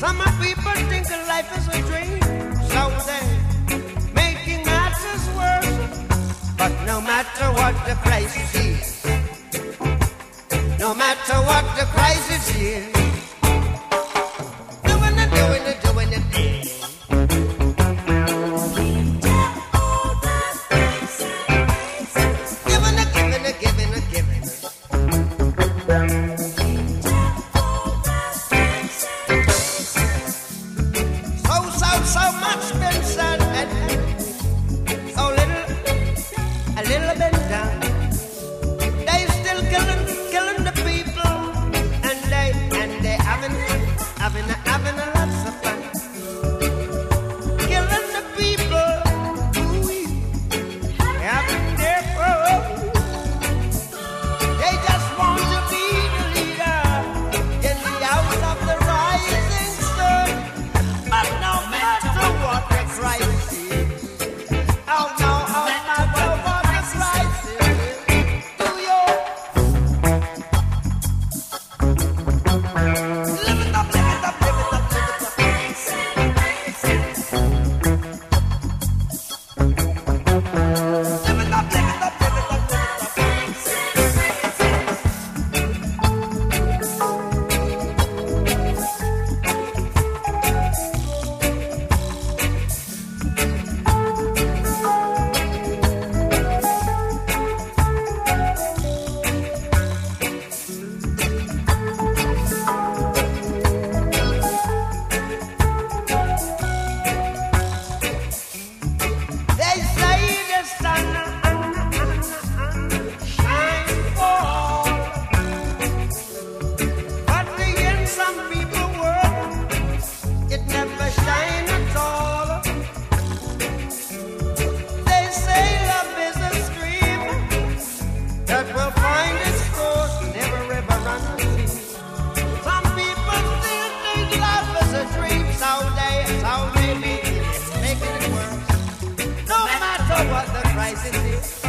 Some people think life is a dream, so they making matters worse. But no matter what the crisis is, no matter what the crisis is, doing it, doing it, doing it, yeah. Giving it, giving it, giving it, giving it. So much been said and so little, a little bit done. They still killing the people, and they having a lots of fun. Killing the people, ooh, having their fun. They just want to be the leader in the house of the rising sun. But no matter what the crisis is, oh no, oh matter what the crisis is, do you live it up, live it up, live it up, live it up. Live it up, live it up, live it up, live it up. They say the sun shine for all, but in some people's world, it never shine at all. They say love is a stream that will find its course, never ever run away. Some people still think love is a dream, so they be making it worse. No matter what the crisis is.